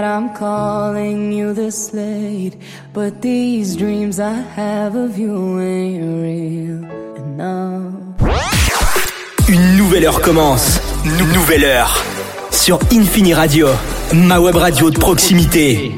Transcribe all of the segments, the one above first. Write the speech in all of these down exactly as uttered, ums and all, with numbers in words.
I'm calling you this late, but these dreams I have of you ain't real enough. Une nouvelle heure commence. Une nouvelle heure. Sur Infini Radio, ma web radio de proximité.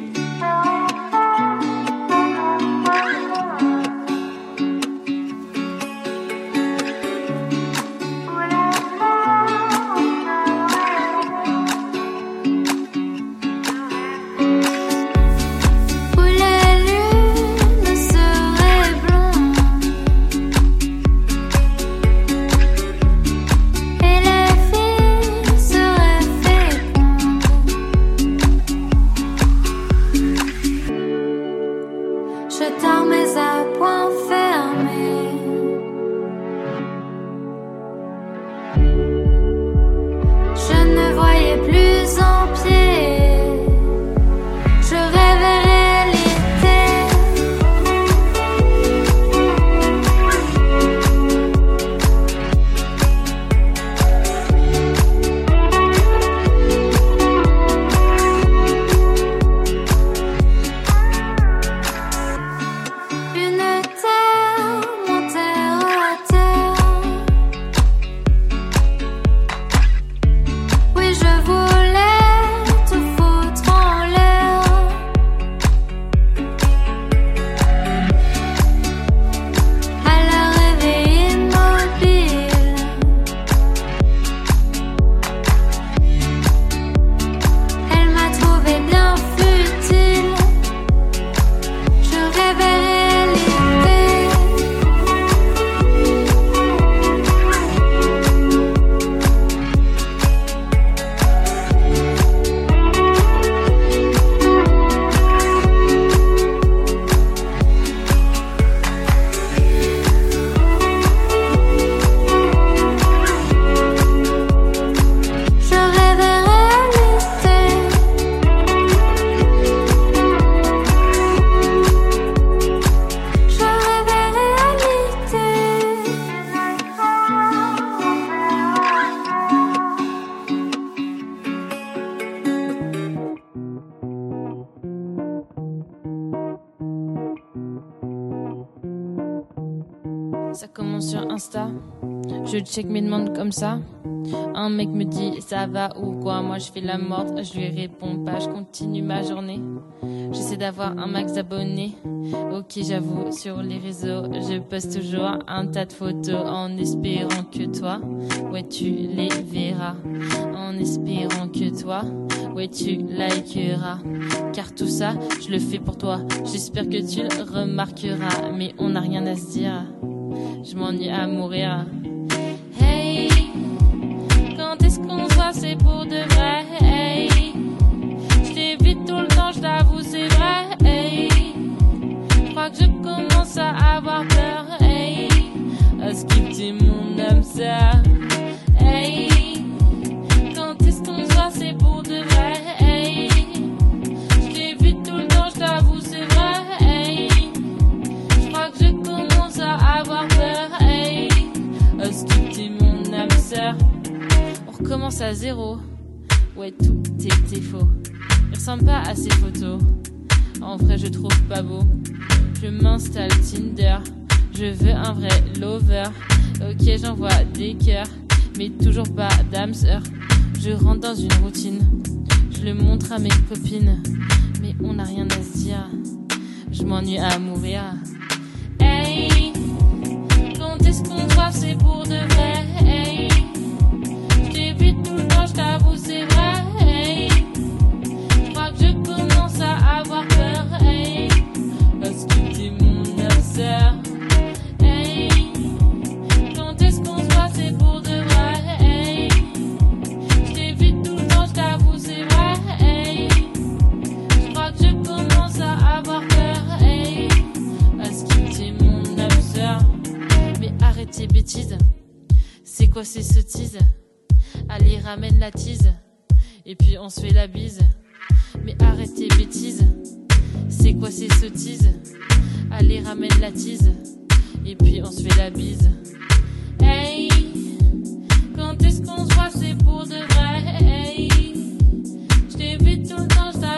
Ça commence sur Insta, je check mes demandes comme ça. Un mec me dit ça va ou quoi, moi je fais la morte, je lui réponds pas, je continue ma journée. J'essaie d'avoir un max d'abonnés, ok j'avoue sur les réseaux, je poste toujours un tas de photos en espérant que toi, ouais tu les verras. En espérant que toi, ouais tu likeras. Car tout ça, je le fais pour toi, j'espère que tu le remarqueras. Mais on n'a rien à se dire, je m'ennuie à mourir. Hey, quand est-ce qu'on se voit, c'est pour de vrai. Hey, je t'évite tout le temps, je t'avoue c'est vrai. Hey, je crois que je commence à avoir peur. Hey, à ce qu'il dit mon âme sœur. Hey, quand est-ce qu'on se voit, c'est pour de vrai. Hey, je t'évite tout le temps, je t'avoue c'est vrai. Hey, je crois que je commence à avoir peur. Hey, à ce qu'il dit mon âme sœur. On recommence à zéro. Ouais, tout était faux. Il ressemble pas à ces photos. En vrai, je trouve pas beau. Je m'installe Tinder. Je veux un vrai lover. Ok, j'envoie des cœurs, mais toujours pas d'âme sœur. Je rentre dans une routine. Je le montre à mes copines, mais on n'a rien à se dire. Je m'ennuie à mourir. Hey, quand est-ce qu'on se voit, c'est pour de vrai. Hey, je t'évite tout le temps, je t'avoue c'est vrai. Hey, je crois que je commence à avoir peur. Hey, parce que t'es mon âme sœur. Hey, quand est-ce qu'on se voit, c'est pour de vrai. Hey, je t'évite tout le temps, je t'avoue c'est vrai. Hey, je crois que je commence à avoir peur. Hey, parce que t'es mon âme sœur. Mais arrête tes bêtises. C'est quoi ces sottises? Allez ramène la tease, et puis on se fait la bise. Mais arrête tes bêtises. C'est quoi ces sottises? Allez ramène la tease, et puis on se fait la bise. Hey, quand est-ce qu'on se voit, c'est pour de vrai. Hey, je t'évite tout le temps, je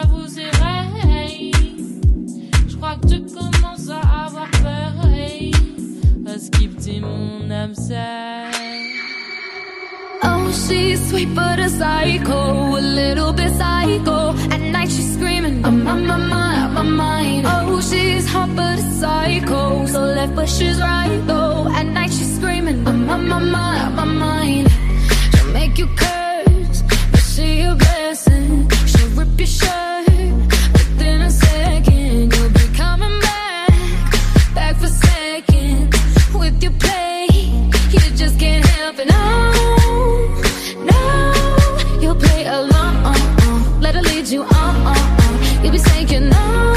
shifter mon âme sale. Oh, she's sweet but a psycho, a little bit psycho. At night she's screaming, I'm on my mind, my mind. Oh, she's hot but a psycho, so left but she's right though. At night she's screaming, I'm on my mind, my mind. She'll make you curse, but she a blessing. She'll rip your shirt within a second. You'll be coming back, back for seconds with your play. You just can't help it, no. You'll play along, let her lead you on. You'll be saying no,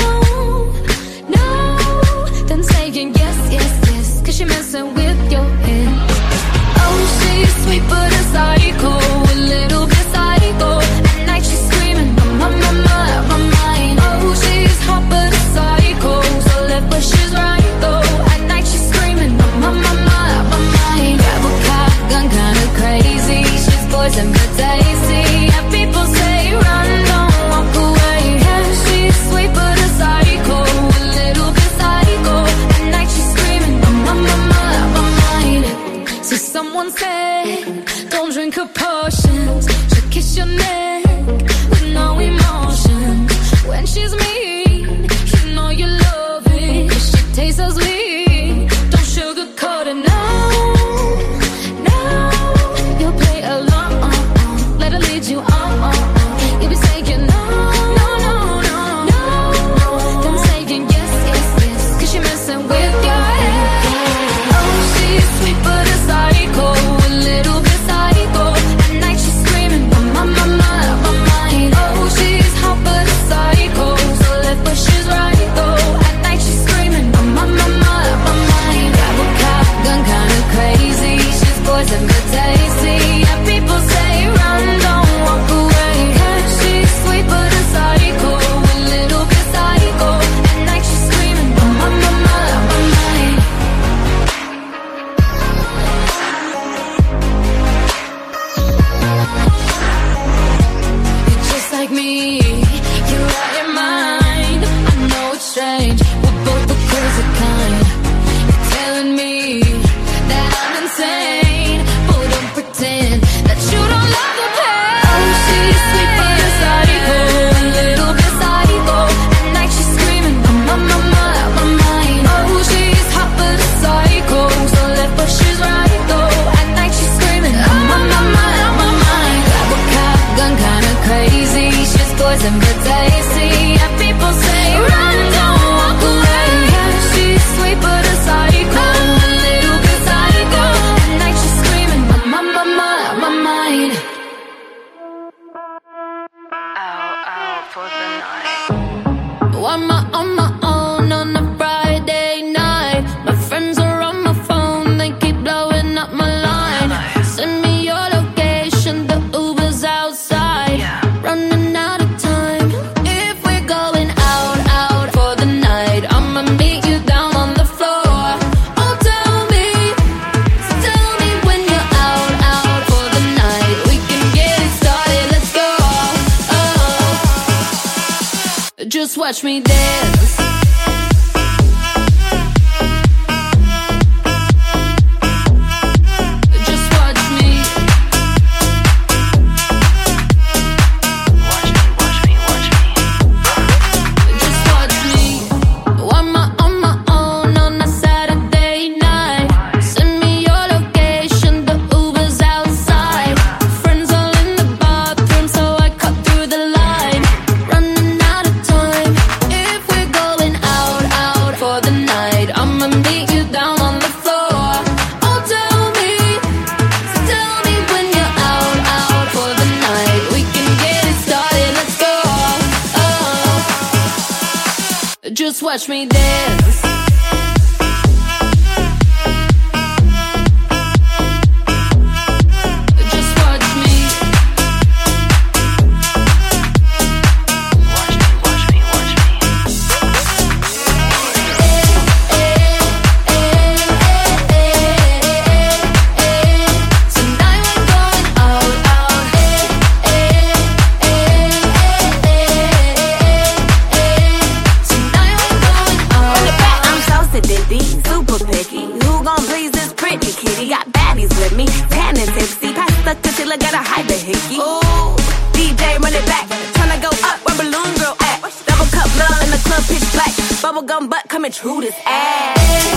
no, then saying yes, yes, yes, cause you're messing with your head. Oh, she's sweet but a psycho, a little bit psycho. At night she's screaming, my, my, my, my mind. Oh, she's hot but a psycho, so left but she's right though. At night she's screaming, my, my, my, my mind. Grab a cop, gun kinda crazy. She's poison but tasty. Yeah, people say run, don't walk away. Yeah, she's sweet but a psycho, a little bit psycho. At night she's screaming, my, my, my, my mind. So someone said, don't drink her potions. She'll kiss your neck with no emotion. When she's mean, you know you love it, cause she tastes so sweet. Don't sugarcoat it, no, no. You'll play along, let her lead you on. You'll be saying no, no, no, no, no. Then saying yes, yes, yes, cause you're messing with your head. Oh, she's sweet but a psycho, a little bit psycho. At night she's screaming, my, my, my, my mind. Oh, she's hot but a psycho, so left but she's right though. At night she's screaming, my, my, my, my mind. Grab a cop, gun kinda crazy. She's poison but tasty. Yeah, people say run, don't walk away. Yeah, she's sweet but a psycho, a little bit psycho. At night she's screaming, my, my, my, my, my mind. You're just like me, you're out your mind. I know it's strange, we're both the crazy kind. You're telling me that I'm insane, but don't pretend that you don't love the pain. Oh, she's sweet but a psycho, a little bit psycho. At night she's screaming, my, my, my, my mind. Oh, she's hot but a psycho, so left but she's right though. At night she's screaming, my, my, my, my mind. Grab a cop, gun kinda crazy. She's poison but tasty. Yeah, people say run, don't walk away. Yeah, she's sweet but a psycho, a little bit psycho. At night she's screaming, my, my, my, my, my mind. Why am I on my own on a Friday night? My friends are on my phone, they keep blowing up my line. Send me your location, the Uber's outside. Running out of time. If we're going out, out for the night, I'ma meet you down on the floor. Oh, tell me, so tell me when you're out, out for the night. We can get it started, let's go. Oh, just watch me dance. Just watch me. Just watch me. Why am I on my own on a Saturday night? Send me your location, the Uber's outside. Friends all in the bathroom, so I cut through the line. Running out of time. If we're going out, out for the night, I'ma meet you down on the floor. Oh, tell me, so tell me when you're out, out for the night. We can get it started, let's go. Oh, just watch me dance. Just watch me. Tonight we're going out, out. is pretty kitty. Got baddies with me, tan and tipsy. Pass the tequila, gotta hide the hickey. Ooh, D J run it back. Tryna go up where balloon girl at. Double cup love in the club, pitch black. Bubblegum butt coming true this ass.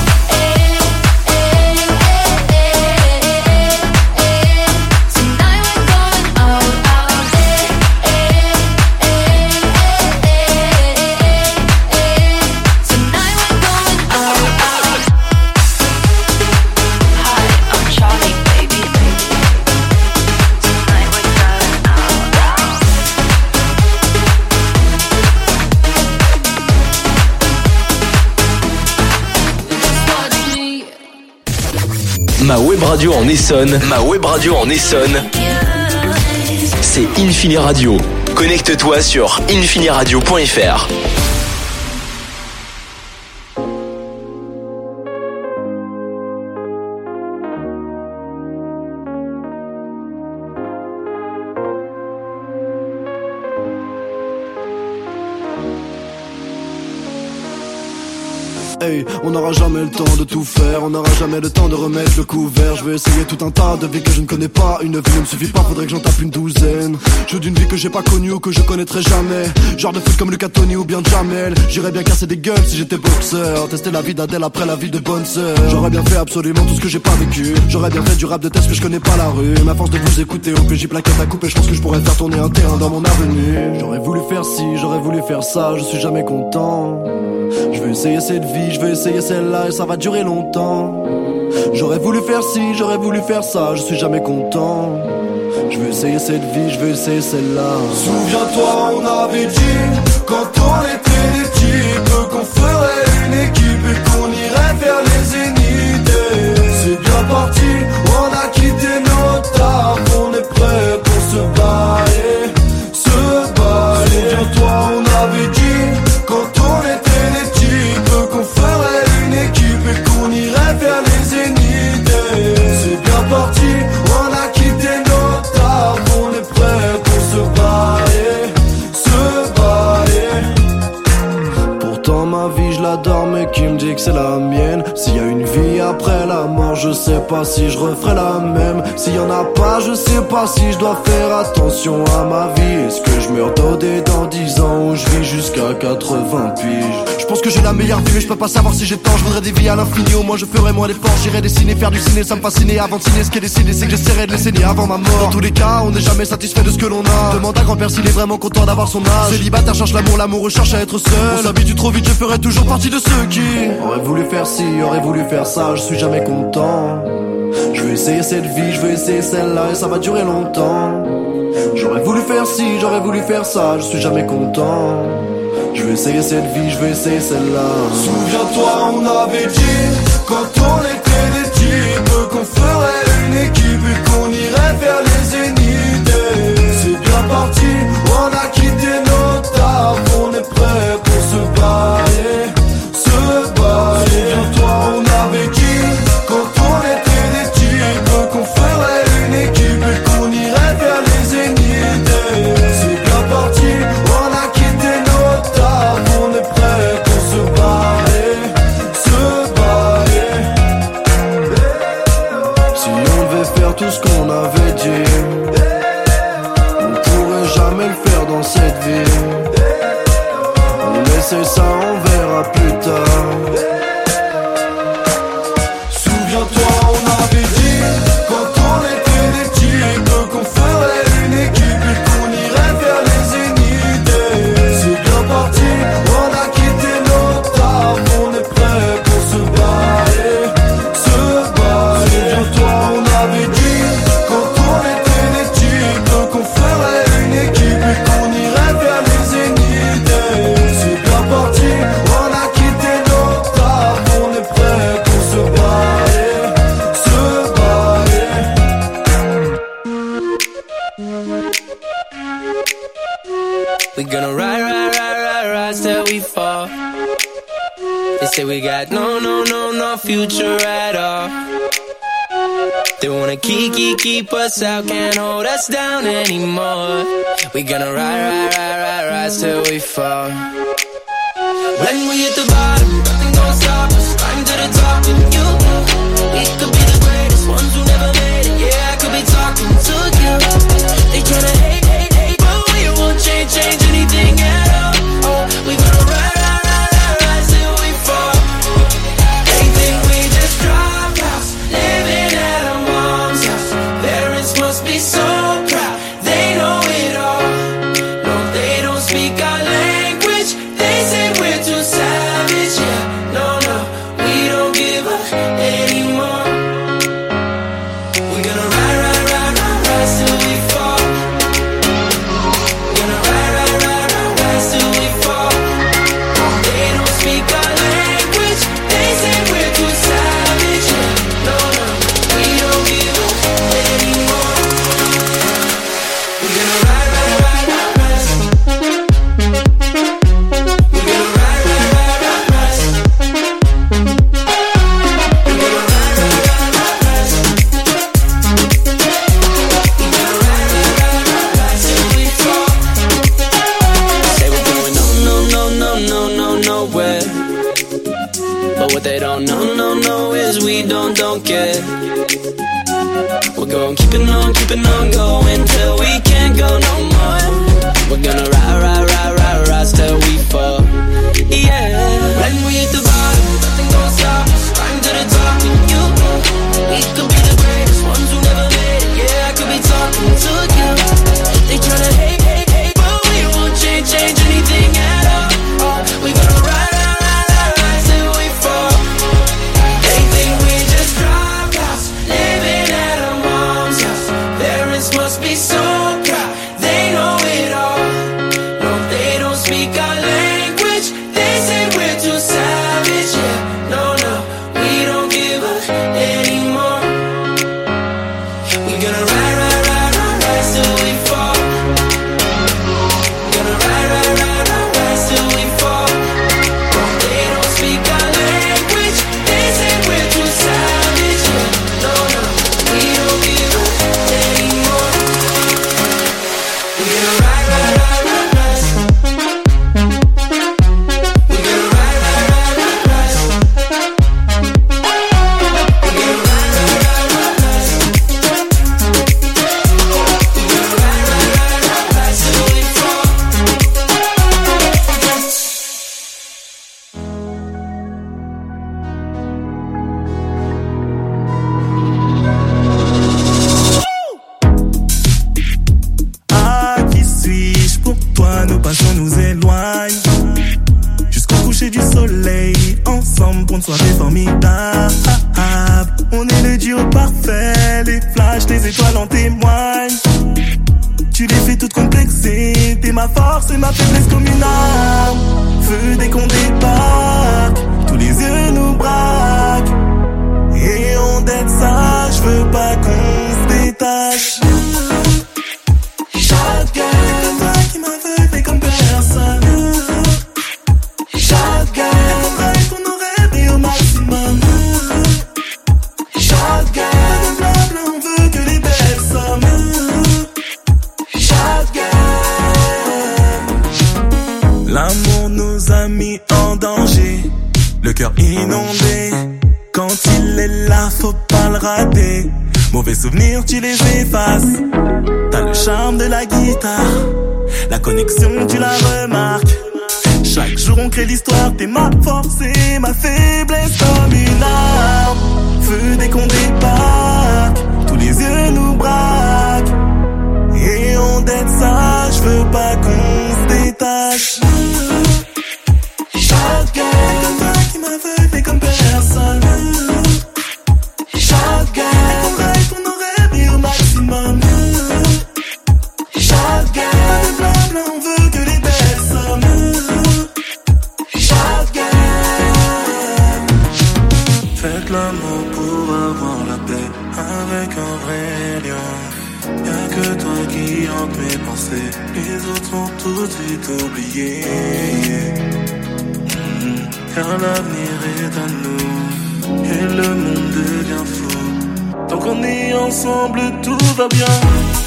Ma web radio en Essonne, ma web radio en Essonne, c'est Infini Radio. Connecte-toi sur infiniradio point f r. Hey, on n'aura jamais le temps de tout faire, on n'aura jamais le temps de remettre le couvert. Je vais essayer tout un tas de vies que je ne connais pas. Une vie ne me suffit pas, faudrait que j'en tape une douzaine. Je veux d'une vie que j'ai pas connue ou que je connaîtrai jamais. Genre de foot comme Lucas Tony ou bien Jamel. J'irais bien casser des gueules si j'étais boxeur. Tester la vie d'Adèle après la vie de bonne sœur. J'aurais bien fait absolument tout ce que j'ai pas vécu. J'aurais bien fait du rap de test que je connais pas la rue. Ma force de vous écouter au P J plaquette à couper. Je pense que je pourrais faire tourner un terrain dans mon avenue. J'aurais voulu faire ci, j'aurais voulu faire ça. Je suis jamais content. Je veux essayer cette vie, je veux essayer celle-là et ça va durer longtemps. J'aurais voulu faire ci, j'aurais voulu faire ça, je suis jamais content. Je veux essayer cette vie, je veux essayer celle-là. Souviens-toi, on avait dit, quand on était des types, qu'on ferait une équipe et qu'on irait vers les zéniths. C'est bien parti, on a quitté nos tables, on est prêt pour se bailler, se bailler. Souviens-toi, on avait dit, quand on était des types, qu'on ferait une équipe et qu'on irait vers les zéniths. C'est bien parti, on a quitté nos tables, on est prêt pour se bailler, se bailler. Pourtant ma vie je l'adore mais qui me dit que c'est la mienne. S'il y a une vie après la mort, je sais pas si je referai la même. S'il y en a pas, je sais pas si je dois faire attention à ma vie. Est-ce que je meurs dodé dans dix ans ou je vis jusqu'à quatre-vingts piges? Je pense que j'ai la meilleure vie mais je peux pas savoir si j'ai tort. Je voudrais des vies à l'infini, au moins je ferais moins d'efforts. J'irais dessiner, faire du ciné, ça me fascinait. Avant de signer, ce qui est décidé c'est que j'essaierai de les saigner avant ma mort. Dans tous les cas, on n'est jamais satisfait de ce que l'on a. Demande à grand-père s'il est vraiment content d'avoir son âge. Célibataire cherche l'amour, l'amour cherche à être seul. On s'habitue trop vite, je ferai toujours partie de ceux qui aurait voulu faire ci, aurait voulu faire ça, je suis jamais content. Je veux essayer cette vie, je veux essayer celle-là et ça va durer longtemps. J'aurais voulu faire ci, j'aurais voulu faire ça, je suis jamais content. Je veux essayer cette vie, je veux essayer celle-là. Souviens-toi, on avait dit, quand on était des types, qu'on ferait une équipe et qu'on irait vers les zéniths. C'est bien parti, on a quitté nos tables, on est prêt pour se bailler, se bailler. Souviens-toi, on avait dit, quand on était des types, qu'on ferait une équipe et qu'on irait vers les zéniths. C'est bien parti, on a quitté nos tables, on est prêt pour se bailler, se bailler. Si on devait faire tout ce qu'on avait dit, on pourrait jamais le faire dans cette vie. On essaie ça, on verra plus tard. Souviens-toi, on avait dit, quand on était des types, qu'on ferait une équipe et qu'on irait vers les zéniths. C'est bien parti, on a quitté nos tables, on est prêt pour se bailler, se bailler. Souviens-toi, on avait dit, quand on était des types, qu'on ferait une équipe et qu'on irait vers les zéniths. C'est bien parti, on a quitté nos tables, on est prêt pour se bailler, se bailler. We gonna ride, ride, ride, ride, ride till we fall. They say we got no, no, no, no future at all. They wanna keep, keep, keep us out, can't hold us down anymore. We gonna ride, ride, ride, ride, ride till we fall. When we hit the bottom, nothing gon' stop us. Climb to the top with you. We could be the greatest ones who never made it. Yeah, I could be talking to you. They tryna hate, hate, hate, but we won't change, change anything at all. Oh, we gonna ride, ride, ride, ride, ride till we fall. They think we just dropped out, living at our mom's house. Parents must be so proud, they know it all. No, they don't speak our language. They say we're too savage. Yeah, no, no, we don't give up anymore. We're gonna ride, ride, ride, ride, ride till we fall. Gonna ride, ride, ride, ride, ride till we fall. They don't speak our language. They say we're too savage. Yeah, no, no, we don't give up anymore. We're gonna ride, ride, ride, ride, ride. We're gonna ride, ride, ride, ride, ride. We're gonna ride, ride, ride, ride, ride. We're gonna ride, ride, ride, ride, ride till we fall. Say we're going no, no, no, no, no, no, nowhere. But what they don't know, no, no, is we don't, don't care. We're gonna keep it on, keep it on going till we can't go no more. We're gonna ride, ride, ride, ride, ride till we fall. Yeah. When we hit the bottom, nothing gon' stop us. Climb to the top, and you know we could be the greatest ones who never made it. Yeah, I could be talking to you. They tryna hate, hate, hate, but we won't change, change anything at all. Oh, we gonna ride, ride, ride, ride, ride till we fall. They think we just dropped out, living at our mom's house. Parents must be so proud, they know it all. No, they don't speak our language. They say we're too savage. Yeah, no, no, we don't give up anymore. We're gonna ride, ride, ride, ride, ride till we fall. Gonna ride, ride, ride, ride, ride till we fall. They don't speak our language. They say we're too savage. Yeah, no, no, we don't give up anymore. We're gonna ride, ride, ride, ride, ride. We're gonna ride, ride, ride, ride, ride. We're gonna ride, ride, ride, ride, ride. We're gonna ride, ride, ride, ride, ride till we fall. Ah, qui suis-je pour toi? Nos passions nous éloignent jusqu'au coucher du soleil, ensemble pour une soirée formidable. On est le duo parfait, les flashs, les étoiles en témoignent. Tu les fais toutes complexées, t'es ma force et ma faiblesse comme une arme. Feu dès qu'on débarque, tous les yeux nous braquent. Et on d'être ça, je veux pas qu'on se détache. Shotgun, c'est toi qui m'aveugle comme personne. Shotgun, on drive pour nos rêves et au maximum. Shotgun, blabla, on veut que les belles sommes. Shotgun. L'amour nous a mis en danger, le cœur inondé. Quand il est là, faut pas le rater. Mauvais souvenirs, tu les effaces. T'as le charme de la guitare, la connexion, tu la remarques. Chaque jour on crée l'histoire, t'es ma force et ma faiblesse comme une arme. Feu dès qu'on débarque, tous les yeux nous braquent. Et on d'être ça, je veux pas qu'on se détache. Shotgun, comme toi qui m'aveugle comme personne. Shotgun, on drive pour nos rêves et au maximum. Shotgun, blabla, on veut que les belles sommes. Shotgun. Faites l'amour pour avoir la paix avec un vrai lion. Y'a que toi qui hante mes pensées, les autres sont tout de suite oubliés. Mmh. Car l'avenir est à nous et le monde devient fou. Tant qu'on est ensemble, tout va bien.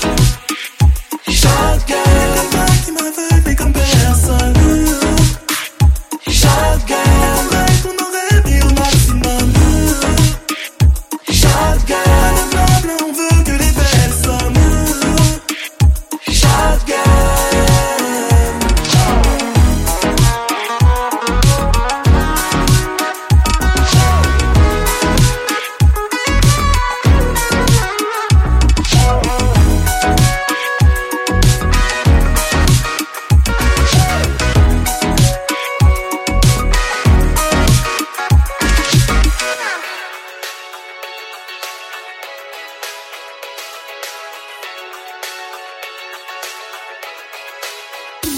Shotgun, comme toi qui m'aveugle comme personne. Shotgun, on drive pour nos rêves et au maximum.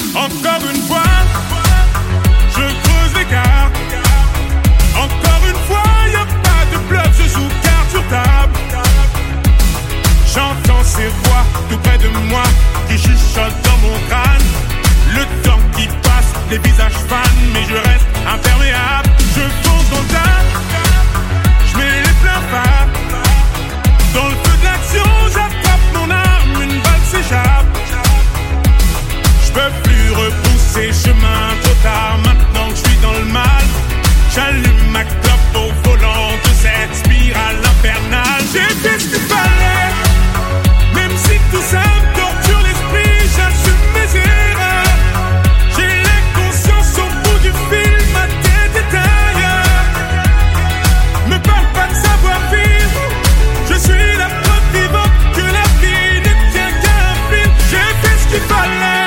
Encore une fois, je creuse l'écart. Encore une fois, y'a pas de bluff, je joue carte sur table. J'entends ces voix tout près de moi qui chuchotent dans mon crâne. Le temps qui passe, les visages fans, mais je reste imperméable. Je fonce dans le tas, je mets les pleins phares. Dans le feu de l'action, j'attrape mon arme, une balle s'échappe. Je peux plus repousser chemin trop tard, maintenant que je suis dans le mal. J'allume ma clope au volant de cette spirale infernale. J'ai fait ce qu'il fallait, même si tout ça me torture l'esprit, j'assume mes erreurs. J'ai l'inconscience au bout du fil, ma tête est ailleurs. Me parle pas de savoir-vivre, je suis la preuve vivante que la vie ne tient qu'à un fil. J'ai fait ce qu'il fallait.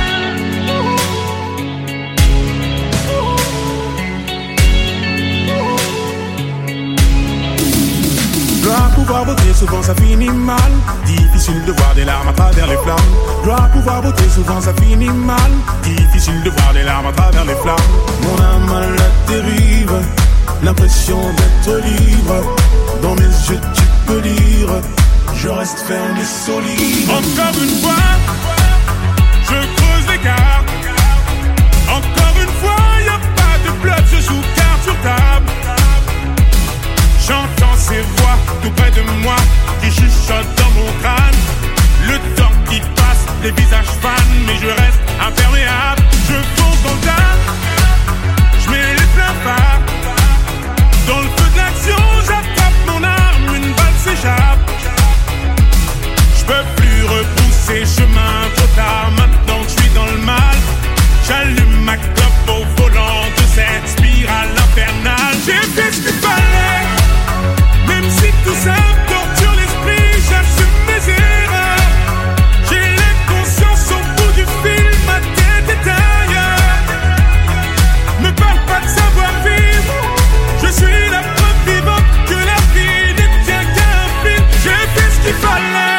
Dois pouvoir voter, souvent ça finit mal. Difficile de voir des larmes à travers les flammes. Dois pouvoir voter, souvent ça finit mal. Difficile de voir des larmes à travers les flammes. Mon âme à la dérive, l'impression d'être libre. Dans mes yeux tu peux lire, je reste ferme et solide. Encore une fois, je creuse l'écart. Encore une fois, y'a pas de bluff, je joue carte sur table. J'entends ces voix tout près de moi qui chuchotent dans mon crâne. Le temps qui passe, les visages fans, mais je reste imperméable. Je fonce dans le tas, je mets les pleins phares. Dans le feu de l'action, j'attrape mon arme, une balle s'échappe. Je peux plus repousser chemin trop tard, maintenant que je suis dans le mal. J'allume ma clope au volant de cette spirale infernale. J'ai fait ce qu'il fallait, même si tout ça me torture l'esprit, j'assume mes erreurs. J'ai l'inconscience au bout du fil, ma tête est ailleurs. Me parle pas de savoir-vivre, je suis la preuve vivante que la vie ne tient qu'à un fil. J'ai fait ce qu'il fallait.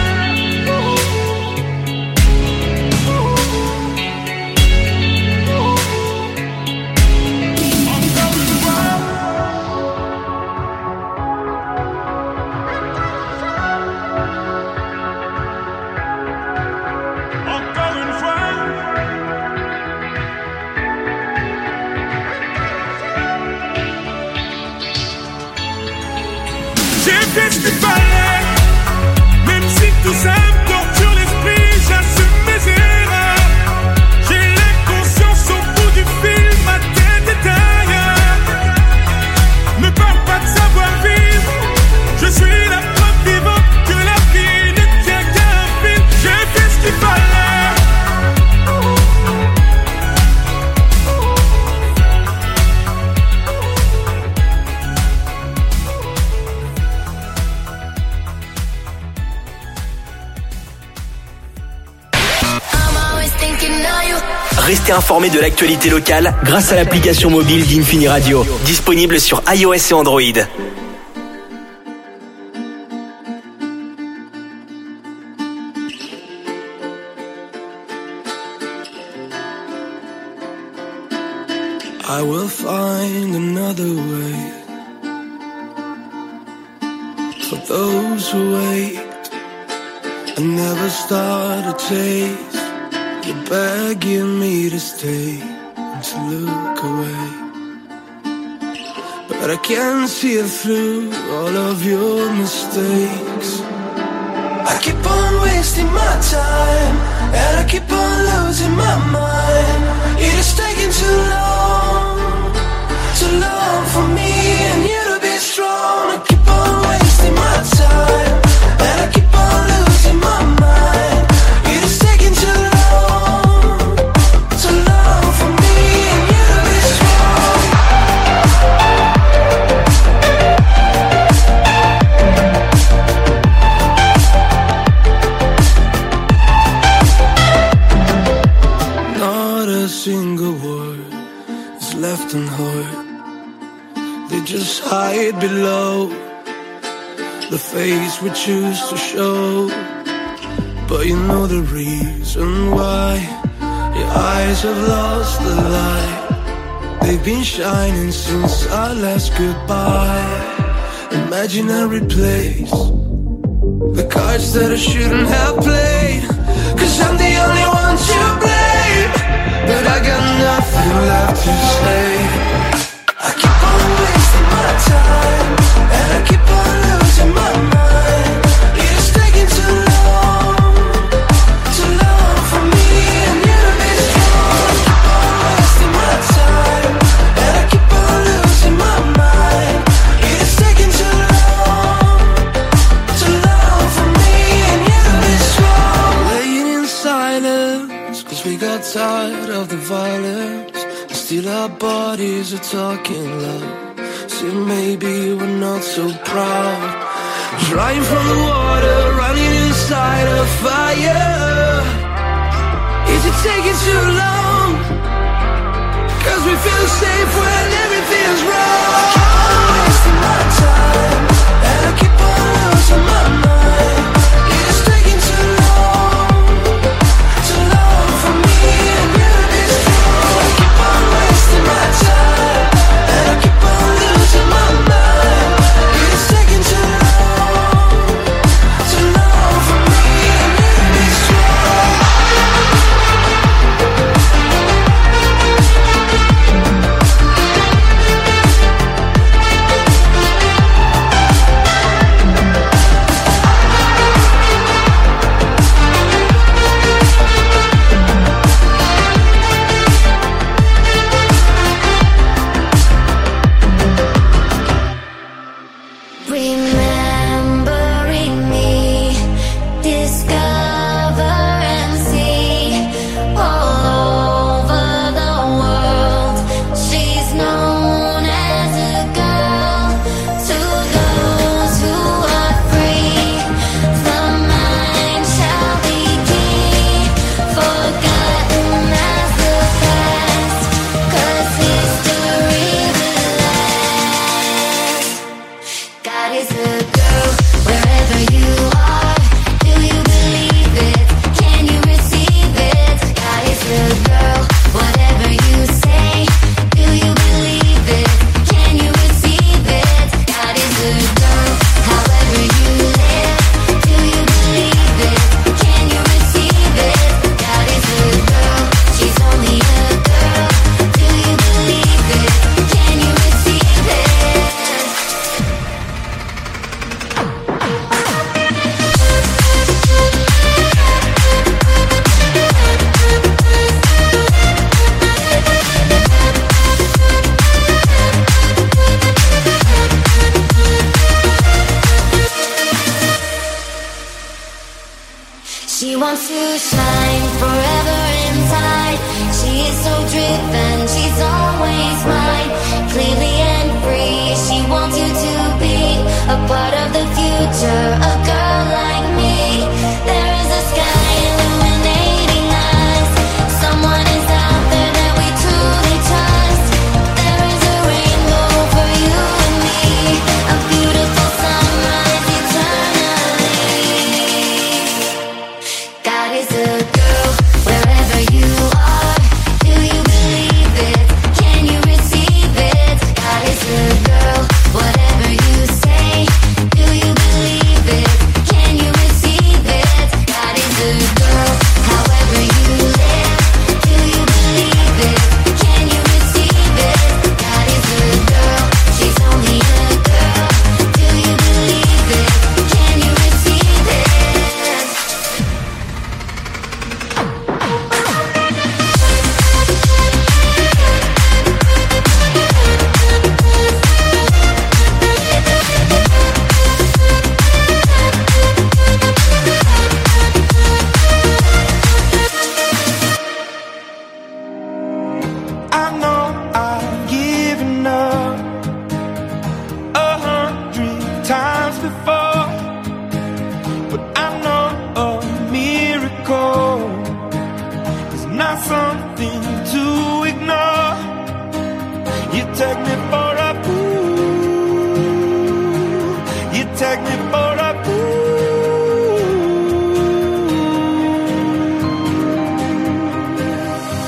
Qu'est-ce qu'il fallait, même si tout ça me torture l'esprit, j'assume mes erreurs. J'ai l'inconscience au bout du fil, ma tête est ailleurs. Me parle pas de savoir-vivre, je suis la preuve vivante que la vie ne tient qu'à un fil. J'ai fait ce qu'il fallait. Restez informés de l'actualité locale grâce à l'application mobile d'Infini Radio, disponible sur iOS et Android. I will find another way for those who wait and never start a taste. You're begging me to stay and to look away, but I can't see it through all of your mistakes. I keep on wasting my time and I keep on losing my mind. It is taking too long, too long for me and you to be strong. I keep on wasting my time and I keep on losing my mind. It is taking too long. Single word is left unheard. They just hide below the face we choose to show. But you know the reason why. Your eyes have lost the light. They've been shining since our last goodbye. Imaginary place, the cards that I shouldn't have played. Cause I'm the only one to blame, but I got nothing left to say. I keep on wasting my time, and I keep on losing my mind. It's taking too long, too long for me and you to be strong. I keep on wasting my time, and I keep on losing my mind. It's taking too long, too long for me and you to be strong. Laying in silence, cause we got tired of the violence. Still our bodies are talking loud. So maybe we're not so proud. Drying from the water, running inside a fire. Is it taking too long? Cause we feel safe when everything's wrong. I keep on wasting my time, and I keep on losing my mind. It's taking too long, too long for me and you to be strong. I keep on wasting my time, and I keep on losing my mind. It's taking too long, too long for me and you to be strong. Remembering me, discover and see all over the world. She's known as a girl to those who are free. The mind shall be key, forgotten as the past, cause history will last. God is a girl, wherever you are. Do you believe it? Can you receive it? God is a girl, whatever you say. Do you believe it? Can you receive it? God is a girl, however you live. Do you believe it? Can you receive it? God is a girl, she's only a girl. Do you believe it? Can you receive it? She wants to shine forever inside. She is so driven, she's always mine. Clearly and free, she wants you to be a part of the future, a girl like me. There is a sky illuminating us. Someone is out there that we truly trust. There is a rainbow for you and me, a beautiful sunrise eternally. God is a girl, wherever you are. Do you believe it? Can you receive it? God is a girl, whatever you say. Do you believe it? Can you receive it? God is a girl, however you live. Do you believe it? Can you receive it? God is a girl, she's only a girl. Do you believe it? Can you receive it? I know I've given up a hundred times before, but I know a miracle is not something to ignore. You take me for a fool, you take me for a fool.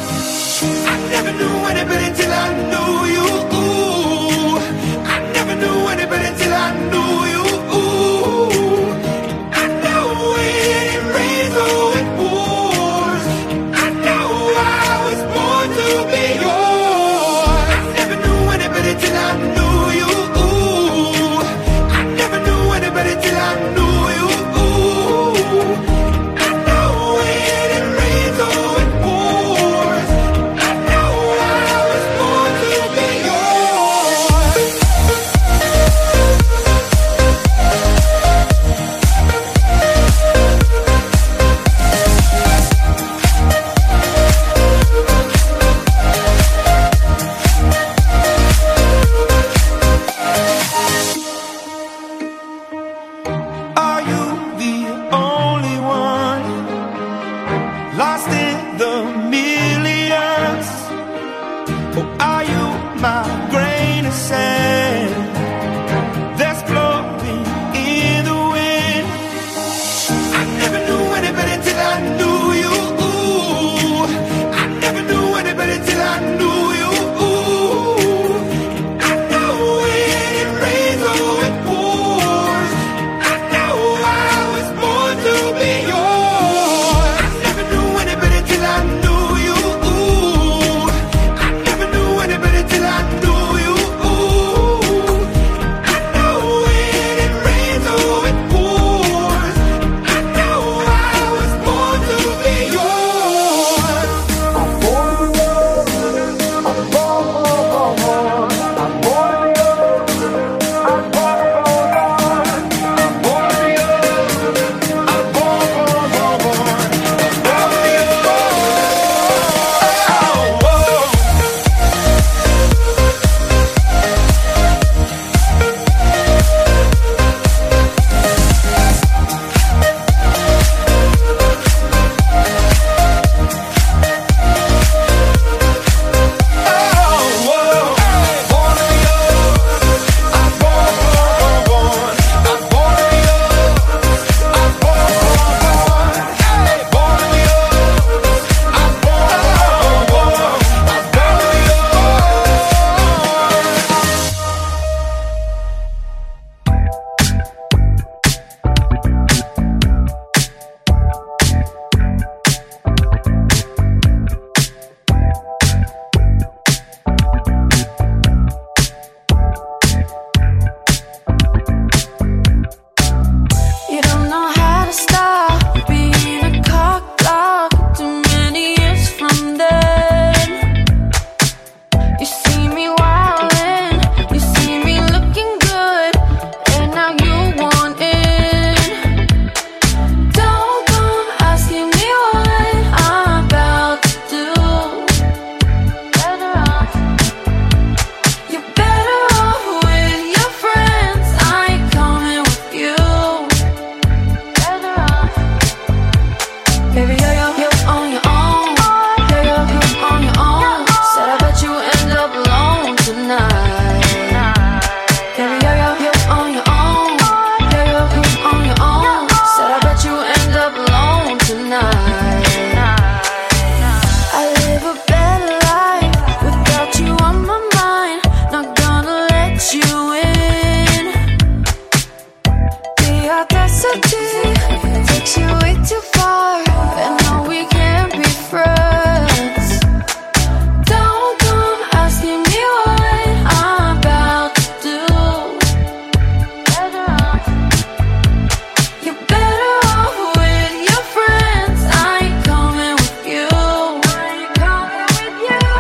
Reality takes you way too far, and no, we can't be friends. Don't come asking me what I'm about to do. Better off. You're better off with your friends. I ain't coming with you. I ain't coming with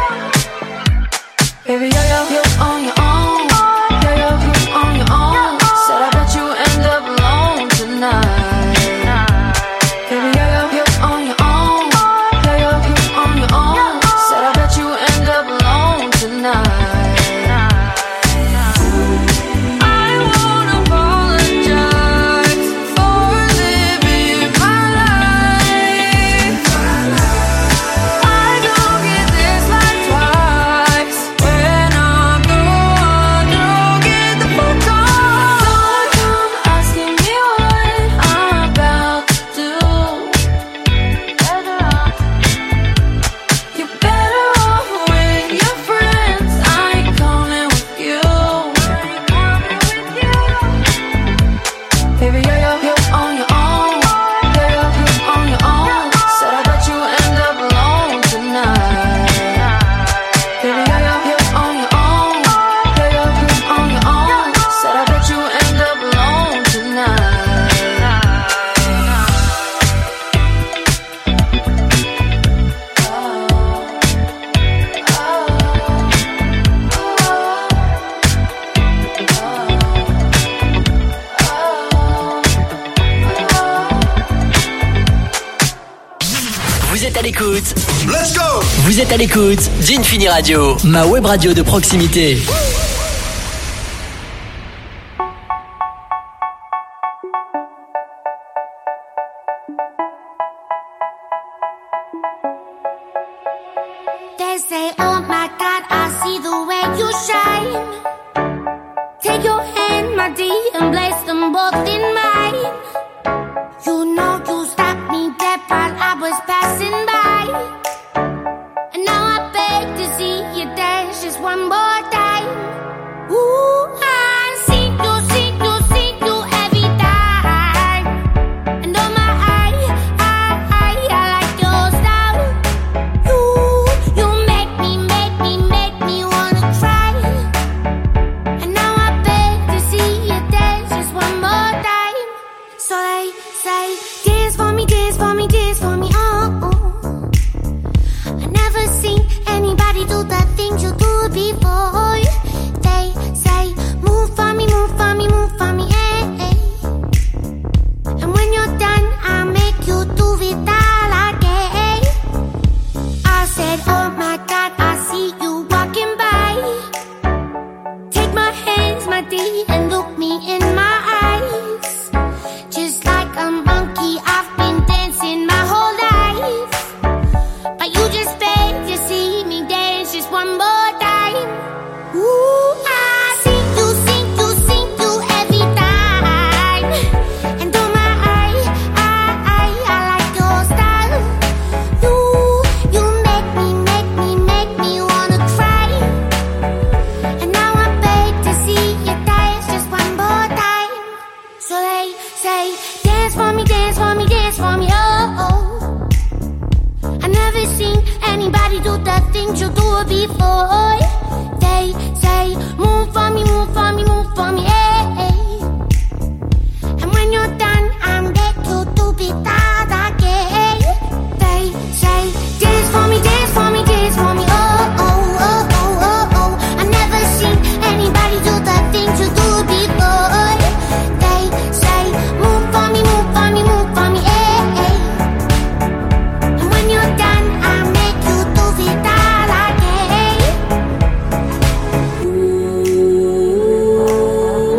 you. Baby, you're, you're, you're on your own. You're, you're, you're on your own. Said I bet you end up alone tonight. Baby, you're, you're, you're on your own. You're, you're, you're on your own. Said I bet you end up alone tonight. I won't apologize for living my life. I don't get this life twice. When I'm gone, don't get the phone call. Don't come asking me what I'm about to do. Better off. You're better off with your friends. I ain't coming with you. Baby, you're, you're, you're on your own. You're, you're, you're on your own. Said I bet you end up alone tonight. Baby, you're, you're, you're on your own. You're, you're, you're on your own. Said I bet you end up alone tonight. Vous êtes à l'écoute. Let's go. Vous êtes à l'écoute d'Infini Radio, ma web radio de proximité. They say, oh my God, I see the way you shine. Take your hand, my dear, and place them both in mine. You know you stopped me dead while I was passing by. And now I beg to see you dance just one more time. Ooh, I see you, see you, see you every time. And oh my, I, I, I, I like your style. You, you make me, make me, make me wanna try. And now I beg to see you dance just one more time. So they say, dance for me, dance for me, dance for me, oh, oh. I never seen anybody do the things you do before. They say, move for me, move for me, move for me, eh, eh. And when you're done, I'll make you do it all again. I said, oh my God, I see you walking by. Take my hands, my dear, and look me in my eyes. Just like a monkey, I've been dancing my whole life. But you just beg to see me dance just one more time. Ooh, I see you, see you, see you every time. And oh my, I, I, I, I like your style. You, you make me, make me, make me wanna cry. And now I beg to see you dance just one more time. So they say, dance for me, dance for me, dance for me, oh, oh. I never seen anybody do the things you do before. They say, move for me, move for me, move for me, eh, eh. And when you're done, I'm back to do it all again. They say, dance for me, dance for me, dance for me, oh, oh, oh, oh, oh, oh. I never seen anybody do the things you do before. They say, move for me, move for me, move for me, eh, eh. And when you're done, I'll make you do it all again. Ooh.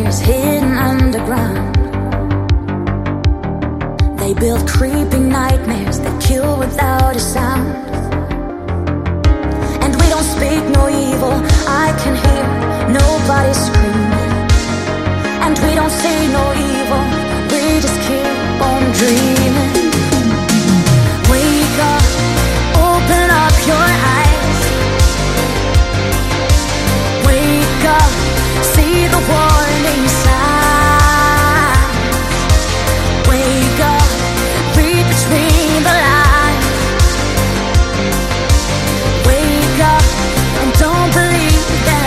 fears hidden underground. They build creeping nightmares that kill without a sound. And we don't speak no evil, I can hear nobody screaming. And we don't say no evil, we just keep on dreaming. Wake up, open up your eyes. Wake up, see the warning signs. Wake up, read between the lines. Wake up and don't believe that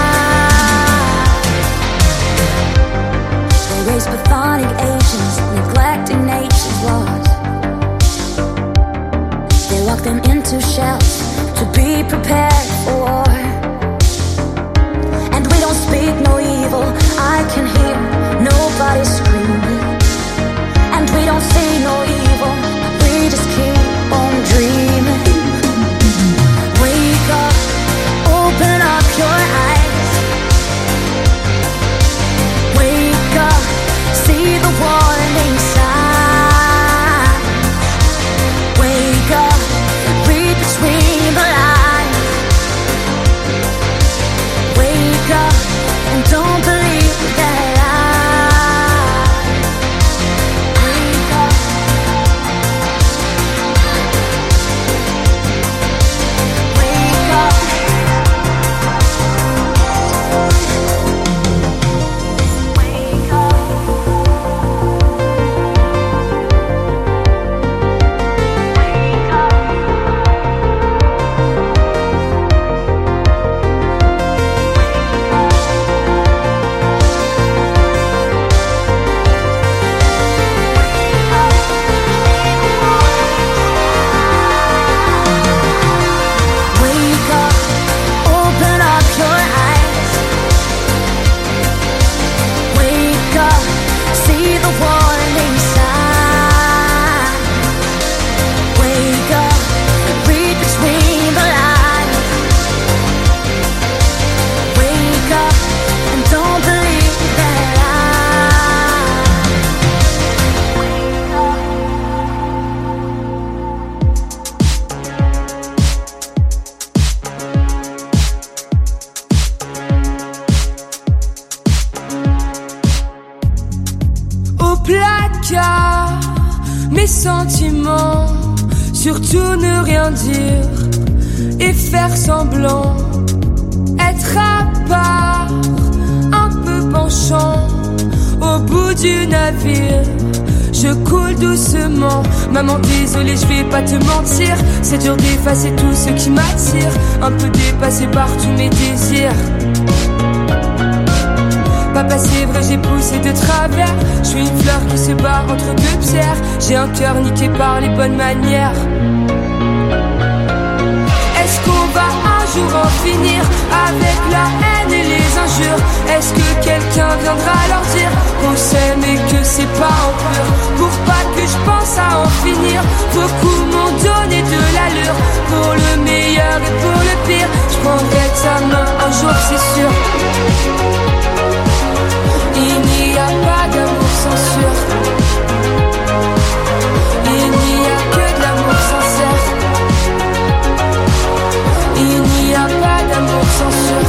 lies. They raise pathetic agents, neglecting nature's laws. They lock them into shells to be prepared for war. And we don't speak no evil, I can hear nobody screaming. And we don't say no evil, we just keep on dreaming. Wake up, open up your eyes. Wake up, see the warning signs. Wake up, read between the lines. Wake up and don't believe that lies. Wake up. Wake up. Wake up. Wake up, open up your eyes. Wake up, see the warning signs. Wake up, read between the lines. Wake up and don't believe that lies. Wake up. Au placard, mes sentiments, surtout ne rien dire et faire semblant, être à part, un peu penchant, au bout du navire. Je coule doucement, maman désolée je vais pas te mentir. C'est dur d'effacer tout ce qui m'attire, un peu dépassé par tous mes désirs. Papa c'est vrai j'ai poussé de travers. Je suis une fleur qui se bat entre deux pierres. J'ai un cœur niqué par les bonnes manières. Est-ce qu'on va un jour en finir avec la haine et les injures? Est-ce que quelqu'un viendra leur dire qu'on s'aime et que c'est pas en pur? Pour pas que je pense à en finir, beaucoup m'ont donné de l'allure. Pour le meilleur et pour le pire, je prendrai ta main un jour c'est sûr. Il n'y a pas d'amour sans sûr. Il n'y a que de l'amour sincère. Il n'y a pas d'amour sans sûr.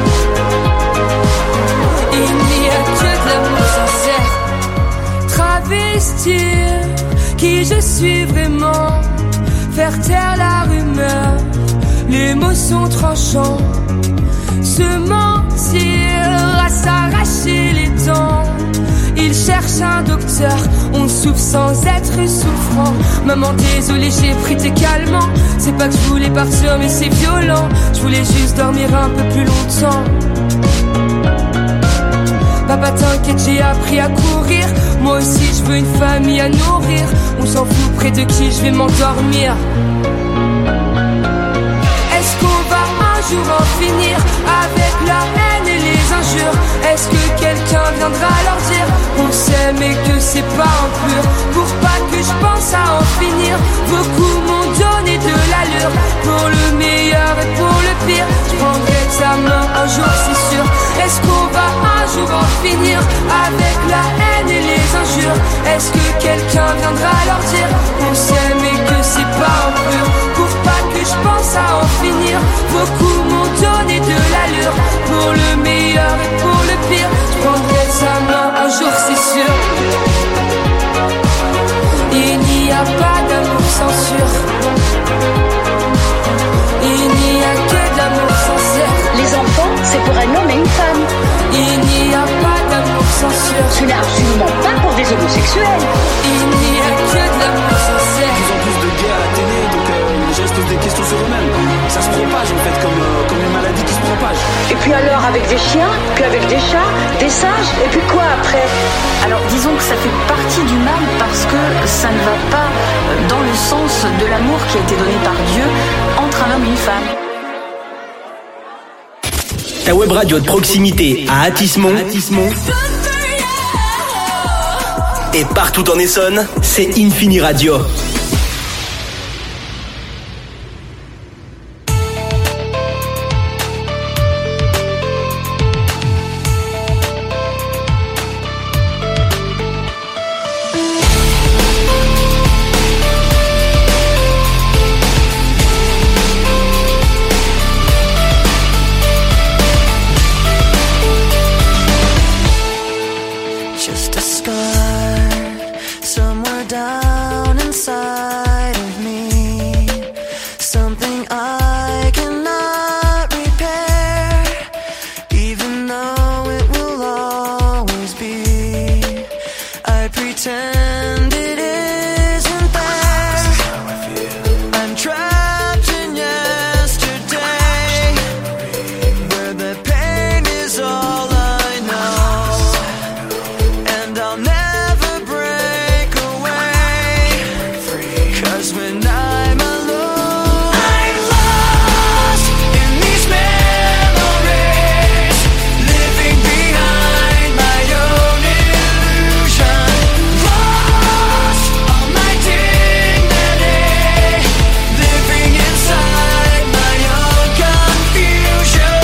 Il n'y a que de l'amour sincère. Travestir qui je suis vraiment. Faire taire la rumeur. Les mots sont tranchants. Se mentir à s'arracher les dents. Il cherche un docteur, on souffre sans être souffrant. Maman désolée j'ai pris tes calmants. C'est pas que je voulais partir mais c'est violent. Je voulais juste dormir un peu plus longtemps. Papa t'inquiète j'ai appris à courir. Moi aussi je veux une famille à nourrir. On s'en fout près de qui je vais m'endormir. Est-ce qu'on va un jour en finir avec la haine et les injures? Est-ce que quelqu'un viendra leur dire qu'on s'aime et que c'est pas en pur? Pour pas que je pense à en finir, beaucoup m'ont donné de l'allure. Pour le meilleur et pour le pire, je prendrai ta main un jour c'est sûr. Est-ce qu'on va un jour pour en finir avec la haine et les injures. Est-ce que quelqu'un viendra leur dire qu'on s'aime et que c'est pas impur? Pour pas que je pense à en finir, beaucoup m'ont donné de l'allure. Pour le meilleur et pour le pire, je prendrai sa main un jour, c'est sûr. Il n'y a pas d'amour sans sûr. Il n'y a que de l'amour sincère. Les enfants, c'est pour un homme et une femme. Il n'y a pas d'amour sans sûr. Ce n'est absolument pas pour des homosexuels. Il n'y a que de l'amour sincère. Ils ont plus de gays à la télé, donc euh, les gens se posent des questions sur eux-mêmes. Ça se propage en fait, comme, euh, comme une maladie qui se propage. Et puis alors avec des chiens, puis avec des chats, des singes, et puis quoi après? Alors disons que ça fait partie du mal parce que ça ne va pas dans le sens de l'amour qui a été donné par Dieu entre un homme et une femme. Ta web radio de proximité à Athis-Mont et partout en Essonne, c'est Infini Radio. Just a scar somewhere down inside of me, something I cannot repair, even though it will always be. I pretend it isn't there. I'm trapped in yesterday, where the pain is all I know. And I'll never break away, 'cause when I'm alone, I'm lost in these memories, living behind my own illusion. Lost all my dignity, living inside my own confusion.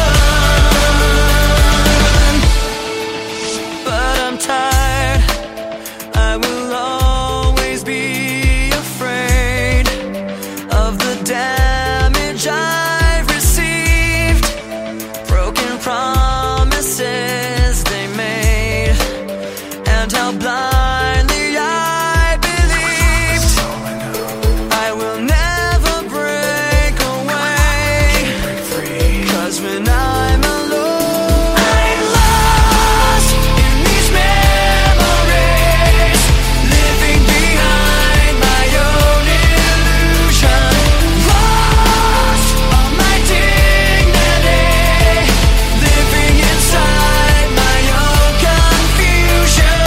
But I'm tired, I will always be afraid of the damage I've received, broken promises they made, and how blindly I believed. I will never break away, 'cause when I'm alone, I'm lost in these memories, living behind my own illusion. Lost all my dignity, living inside my own confusion.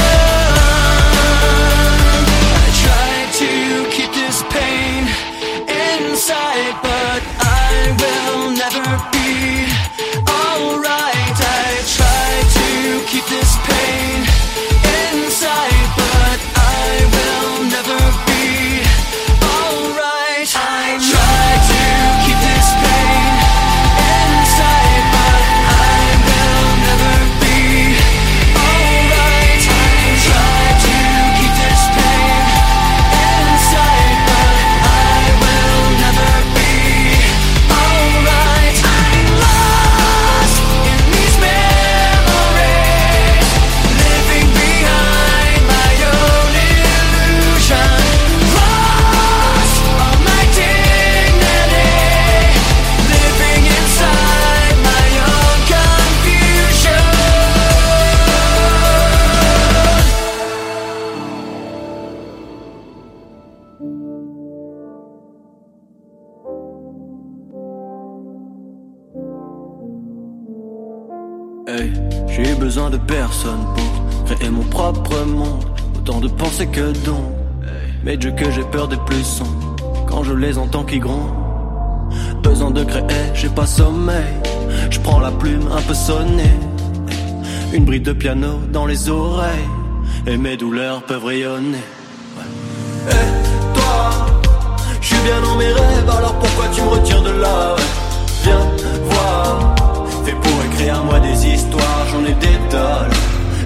I try to keep this pain inside, but I will never be alright. I try to keep this pain inside, but I will never be alright. I try to keep this pain inside, but I will never be alright. I try to keep this pain inside, but I will never be alright. I'm lost in these memories, living behind my own illusion. Lost all my dignity, living inside my own confusion. Hey, j'ai besoin de personne pour créer mon propre monde. Autant de pensées que d'ondes. Mais Dieu que j'ai peur des plus sombres quand je les entends qui grondent. Besoin de créer, j'ai pas sommeil. Je prends la plume un peu sonnée, une bride de piano dans les oreilles, et mes douleurs peuvent rayonner. Ouais. Hey, toi, je suis bien dans mes rêves, alors pourquoi tu me retires de là? Ouais. Viens voir, fais pour écrire à moi des histoires, j'en ai des tas.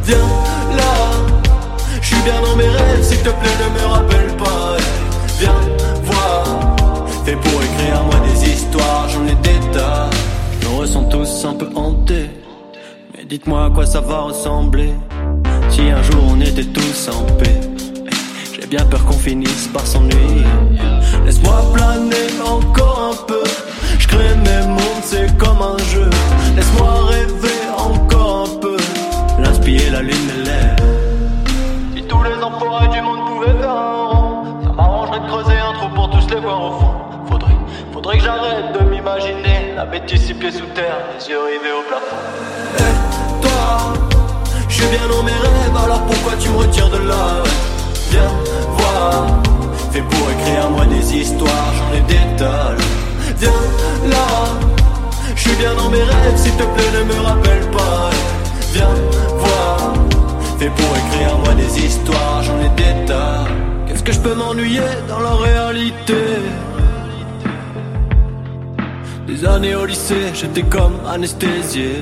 Viens là, je suis bien dans mes rêves, s'il te plaît ne me rappelle pas. Viens voir, fait pour écrire moi des histoires, j'en ai des tas. Nous ressent tous un peu hantés, mais dites-moi à quoi ça va ressembler si un jour on était tous en paix. J'ai bien peur qu'on finisse par s'ennuyer. Laisse-moi planer encore un peu, je crée mes mondes, c'est comme un jeu. Laisse-moi rêver encore un peu, l'inspire, la lune et l'air. Si tous les enfoirés du monde pouvaient faire un rond, ça m'arrangerait de creuser un trou pour tous les voir au fond. Faudrait, faudrait que j'arrête de m'imaginer la bêtise six pieds sous terre, les yeux rivés au plafond. Hey, toi, je suis bien dans mes rêves, alors pourquoi tu me retires de là? Viens voir, fait pour écrire moi des histoires, j'en ai des tas. Viens là, je suis bien dans mes rêves, s'il te plaît ne me rappelle pas. Viens voir, fait pour écrire moi des histoires, j'en ai des tas. Qu'est-ce que je peux m'ennuyer dans la réalité? Des années au lycée, j'étais comme anesthésié.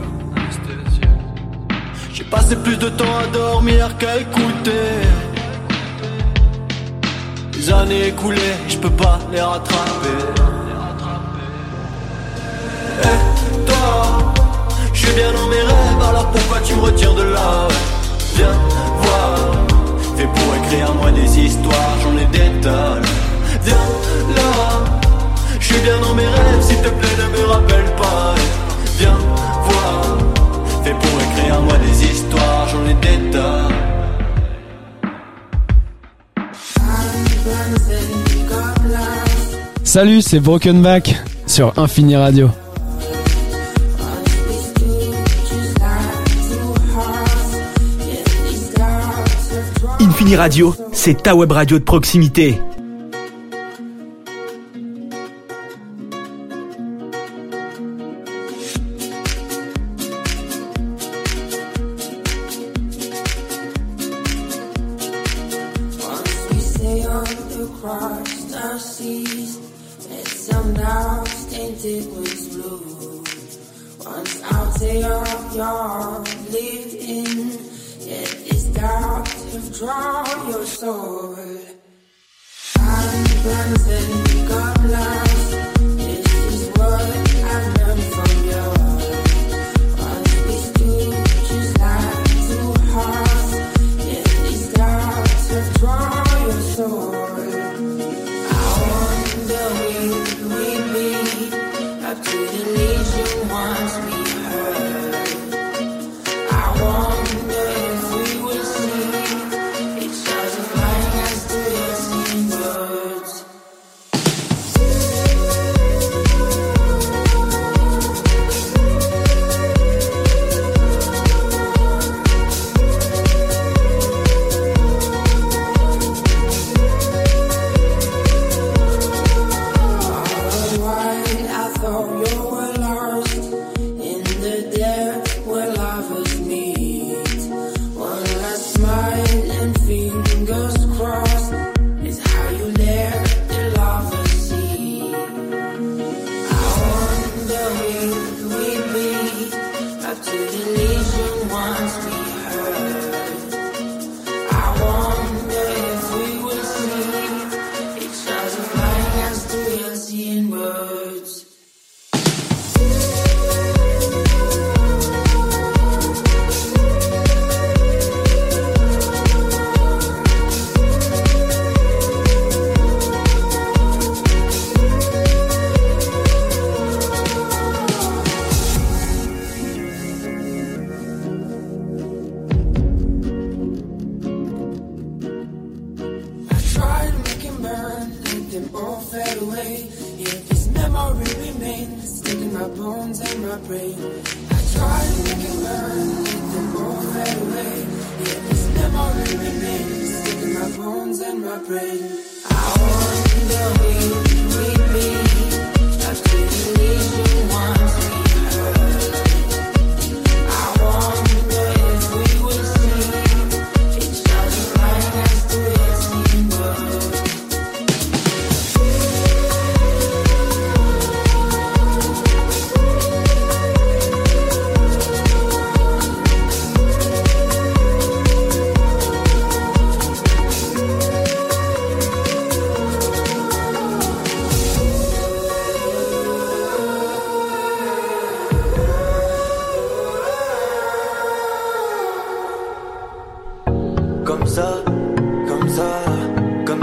J'ai passé plus de temps à dormir qu'à écouter. Les années écoulées, je peux pas les rattraper. Eh hey, toi, je suis bien dans mes rêves, alors pourquoi tu me retires de là? Viens voir, fait pour écrire moi des histoires, j'en ai des tas. Viens là, je suis bien dans mes rêves, s'il te plaît ne me rappelle pas. Viens voir, fait pour écrire moi des histoires, j'en ai des tas. Salut, c'est Broken Back sur Infini Radio. Infini Radio, c'est ta web radio de proximité.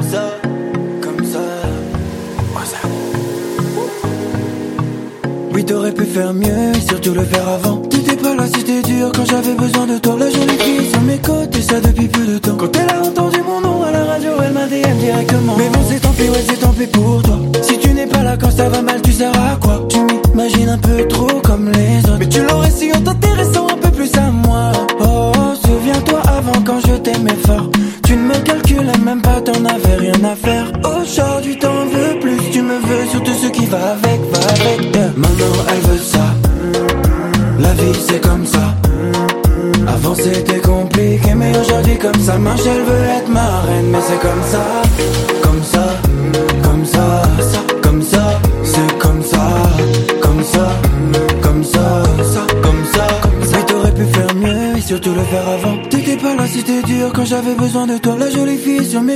ça, comme ça. Ouais, ça. Oui, t'aurais pu faire mieux, et surtout le faire avant. T'étais pas là, c'était dur quand j'avais besoin de toi. La jolie fille sur mes côtes, et ça depuis peu de temps. Quand elle a entendu mon nom à la radio, elle m'a D M directement. Mais bon, c'est tant pis, ouais, c'est tant pis pour toi. Si tu n'es pas là quand ça va mal, tu sers à quoi? Tu m'imagines un peu trop comme les autres. Mais tu l'aurais su en t'intéressant un peu plus à moi. Oh, souviens-toi avant quand je t'aimais fort. Tu ne me calculais même pas, t'en avais rien à faire. Aujourd'hui t'en veux plus, tu me veux sur tout ce qui va avec, va avec. Maintenant elle veut ça. La vie c'est comme ça. Avant c'était compliqué, mais aujourd'hui comme ça marche, elle veut être ma reine. Mais c'est comme ça, comme ça, comme ça, comme ça, c'est comme ça, comme ça, comme ça, comme ça. Mais t'aurais pu faire mieux et surtout le faire avant. T'étais pas là, c'était dur quand j'avais besoin de toi. La jolie fille sur mes